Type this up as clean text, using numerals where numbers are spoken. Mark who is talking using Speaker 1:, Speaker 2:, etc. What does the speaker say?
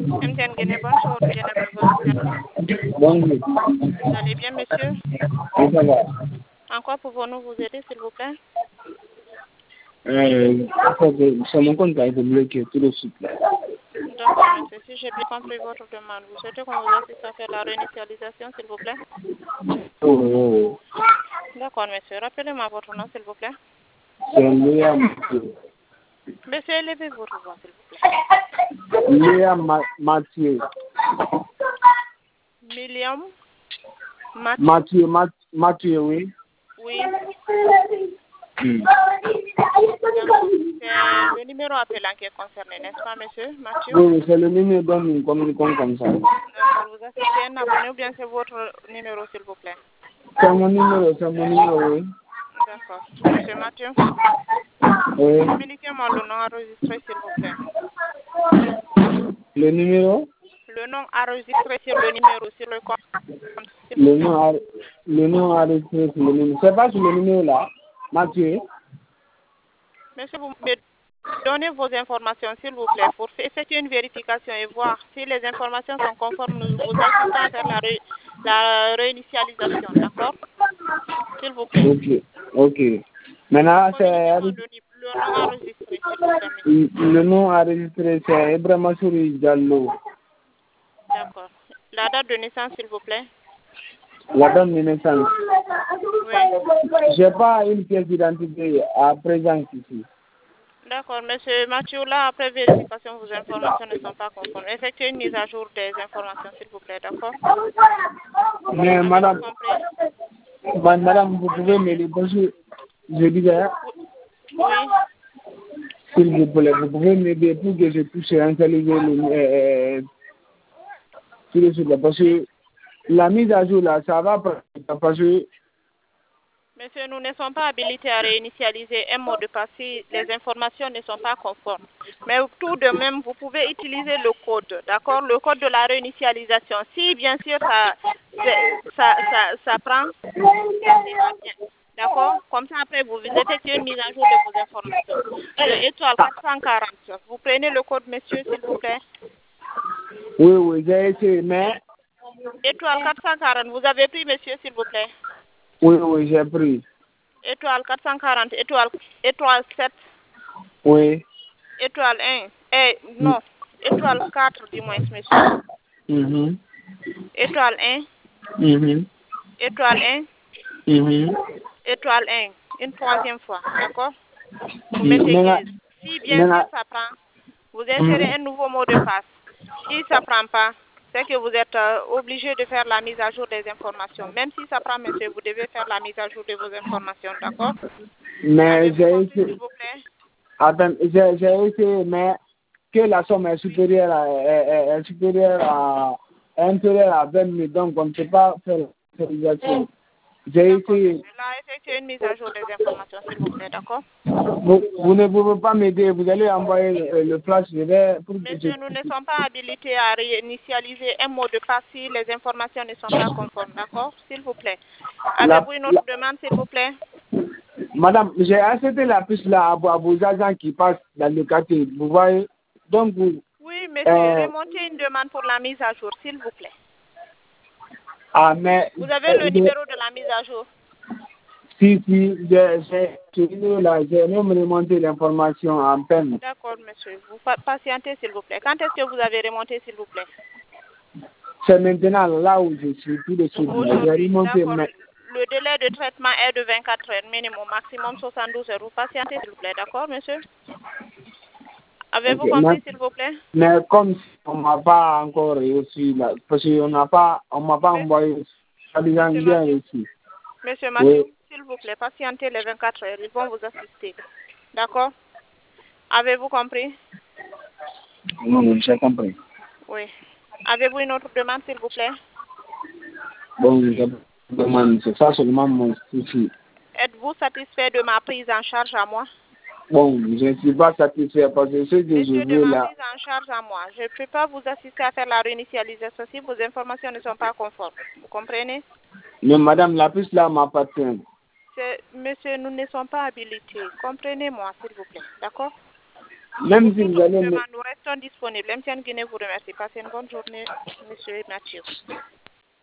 Speaker 1: MTN Guinée, bonjour, Dieynaba Gossou.
Speaker 2: Bonjour.
Speaker 1: Vous allez bien, monsieur?
Speaker 2: Oui, ça va.
Speaker 1: En quoi pouvons-nous vous aider, s'il vous plaît?
Speaker 2: C'est mon compte qui a été bloqué tout de suite.
Speaker 1: D'accord, monsieur. Si j'ai bien compris votre demande, vous souhaitez qu'on vous assiste à faire la réinitialisation, s'il vous plaît?
Speaker 2: Oh,
Speaker 1: D'accord, monsieur. Rappelez-moi votre nom, s'il vous plaît.
Speaker 2: c'est Léa,
Speaker 1: Monsieur, élevez votre voix, s'il vous plaît.
Speaker 2: Léa Mathieu.
Speaker 1: Milliam
Speaker 2: Mathieu, oui.
Speaker 1: Oui.
Speaker 2: Hmm.
Speaker 1: D'accord. C'est le numéro appelant qui est concerné, n'est-ce pas, monsieur Mathieu?
Speaker 2: Oui, c'est le numéro dont nous communiquons comme ça.
Speaker 1: D'accord. Vous assistez un abonné ou bien c'est votre numéro, s'il vous plaît?
Speaker 2: C'est mon numéro, oui.
Speaker 1: D'accord. Monsieur Mathieu,
Speaker 2: Oui.
Speaker 1: communiquez-moi le nom enregistré, s'il vous plaît.
Speaker 2: Le numéro?
Speaker 1: Le nom enregistré sur le numéro, sur le compte, s'il vous plaît.
Speaker 2: Le nom enregistré sur le numéro. C'est pas sur le numéro là, Mathieu.
Speaker 1: Monsieur, vous me donnez vos informations, s'il vous plaît, pour effectuer une vérification et voir si les informations sont conformes. Nous vous assistons à faire la réinitialisation, d'accord? S'il vous plaît.
Speaker 2: Ok. Maintenant, c'est
Speaker 1: Communiquez-moi le nom enregistré, s'il vous plaît, monsieur.
Speaker 2: le nom enregistré, c'est Ibrahima Souri Diallo.
Speaker 1: D'accord. La date de naissance, s'il vous plaît.
Speaker 2: La date de naissance.
Speaker 1: Oui.
Speaker 2: J'ai pas une pièce d'identité à présent ici.
Speaker 1: D'accord, monsieur Mathieu, là, après vérification, vos informations ne sont pas conformes. Effectuez une mise à jour des informations, s'il vous plaît, d'accord?
Speaker 2: Mais madame,
Speaker 1: Compris?
Speaker 2: madame, vous pouvez m'aider parce que je disais,
Speaker 1: Oui.
Speaker 2: s'il vous plaît, vous pouvez m'aider pour que je puisse réinstaliser tout de suite, parce que la mise à jour là, ça va pas, parce que
Speaker 1: Monsieur, nous ne sommes pas habilités à réinitialiser un mot de passe si les informations ne sont pas conformes. Mais tout de même, vous pouvez utiliser le code, d'accord? Le code de la réinitialisation. Si, bien sûr, ça prend, ça sera bien. D'accord? Comme ça, après, vous effectuez une mise à jour de vos informations. Le étoile 440. Vous prenez le code, monsieur, s'il vous plaît.
Speaker 2: oui, j'ai essayé, mais
Speaker 1: Étoile 440. Vous avez pris, monsieur, s'il vous plaît.
Speaker 2: oui, j'ai pris.
Speaker 1: Étoile 440, étoile 7,
Speaker 2: Oui.
Speaker 1: étoile 1, non, étoile 4 du moins, monsieur. Étoile 1, étoile 1, étoile 1, une troisième fois, d'accord? Vous mettez 15. Si bien sûr ça prend, vous insérez un nouveau mot de passe. Si ça ne prend pas, c'est que vous êtes obligé de faire la mise à jour des informations. Même si ça prend, monsieur, vous devez faire la mise à jour de vos informations, d'accord?
Speaker 2: Mais j'ai
Speaker 1: Compris,
Speaker 2: essayé.
Speaker 1: s'il vous plaît?
Speaker 2: Attends, j'ai essayé, mais que la somme est supérieure à inférieure à 20 000, donc on ne peut pas faire la réalisation. J'ai essayé.
Speaker 1: Là, effectuez une mise à jour des informations, s'il vous plaît, d'accord?
Speaker 2: Vous ne pouvez pas m'aider, vous allez envoyer le flash, je vais pour que
Speaker 1: Monsieur, nous ne sommes pas habilités à réinitialiser un mot de passe si les informations ne sont pas conformes, d'accord? S'il vous plaît. Avez-vous une autre demande, s'il vous plaît?
Speaker 2: Madame, j'ai accepté la piste là à vos agents qui passent dans le quartier, vous voyez? Donc,
Speaker 1: Oui, monsieur, remontez une demande pour la mise à jour, s'il vous plaît.
Speaker 2: mais...
Speaker 1: Vous avez le numéro de la mise à jour?
Speaker 2: Si, j'ai même remonté l'information en peine.
Speaker 1: D'accord, monsieur. Vous patientez, s'il vous plaît. Quand est-ce que vous avez remonté, s'il vous plaît?
Speaker 2: C'est maintenant là où je suis, tout de suite. J'ai remonté, mais...
Speaker 1: Le délai de traitement est de 24 heures, minimum, maximum 72 heures. Vous patientez, s'il vous plaît, d'accord, monsieur? Avez-vous compris, s'il vous plaît?
Speaker 2: Mais comme on ne m'a pas encore reçu, là, parce qu'on m'a pas envoyé ça bien reçu.
Speaker 1: Monsieur Mathieu, s'il vous plaît, patientez les 24 heures. Ils vont vous assister. D'accord? Avez-vous compris?
Speaker 2: Non, j'ai compris.
Speaker 1: Oui. Avez-vous une autre demande, s'il vous plaît?
Speaker 2: Bon, je demande, c'est ça seulement mon souci.
Speaker 1: Êtes-vous satisfait de ma prise en charge à moi?
Speaker 2: Bon, je ne suis pas satisfait parce que ce que
Speaker 1: Monsieur,
Speaker 2: je
Speaker 1: de
Speaker 2: veux
Speaker 1: ma
Speaker 2: là...
Speaker 1: prise en charge à moi, je ne peux pas vous assister à faire la réinitialisation si vos informations ne sont pas conformes. Vous comprenez?
Speaker 2: Mais madame, la piste là m'appartient.
Speaker 1: Monsieur, nous ne sommes pas habilités. Comprenez-moi, s'il vous plaît. D'accord?
Speaker 2: Même si vous allez...
Speaker 1: Nous restons disponibles. MTN Guinée vous remercie. Passez une bonne journée, monsieur Mathieu.